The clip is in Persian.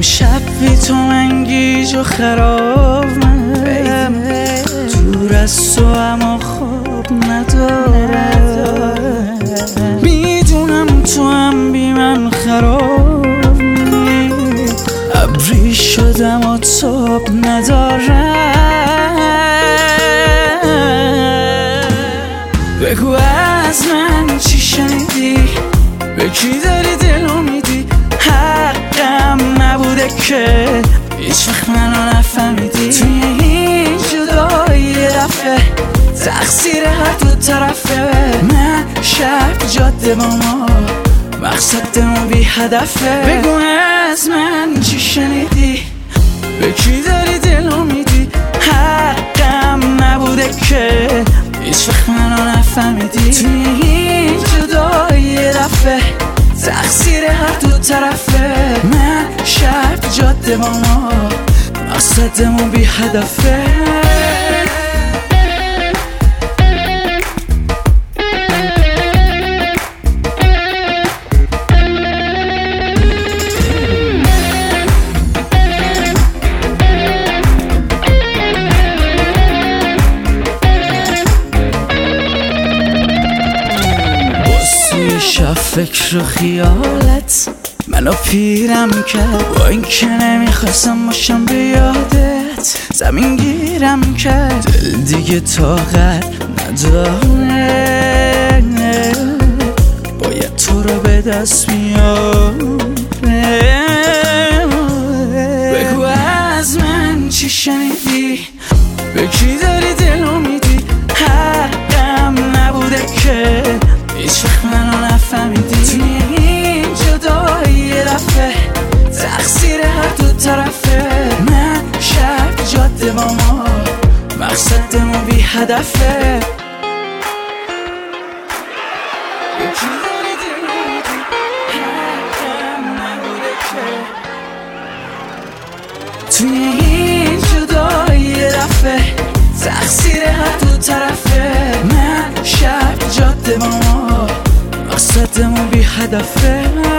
امشب بی تو من گیج و خرابم، دور از تو اما خواب ندارم. میدونم تو هم بی من خرابی، ابری شدم و تاب ندارم. بگو از من چی شنیدی، به کی داری دلو میدی؟ حقم نبوده که هیچ وقت منو نفهمیدی. توی این جدایی یه دفعه تقصیر هر دو طرفه. من شب جاده با ما مقصدمون بی هدفه. بگو از من چی شنیدی، به کی داری دلو میدی؟ حقم نبوده که هیچ وقت منو نفهمیدی. توی این جدایی یه دفعه تقصیر هر دو طرفه. من شب جاده با ما مقصدمون بی هدفه. شب فکر و خیالت منو پیرم کرد، با این که نمیخواستم باشم به یادت. زمین گیرم کرد، دل دیگه طاقت نداره، باید تو رو به دست بیارم. بگو از من چی شنیدی، به کی داری دلو میدی؟ حقم نبوده که هیچ وقت منو نفهمیدی. توی این جدایی یه دفعه تقصیر هر دو طرفه. من شب جاده با ما مقصدمون بی هدفه. یکی داری دلو میدی، حقم نبوده که. توی این جدایی یه دفعه تقصیر هر دو طرفه. من شب جاده با ما مقصدمون بی هدفه.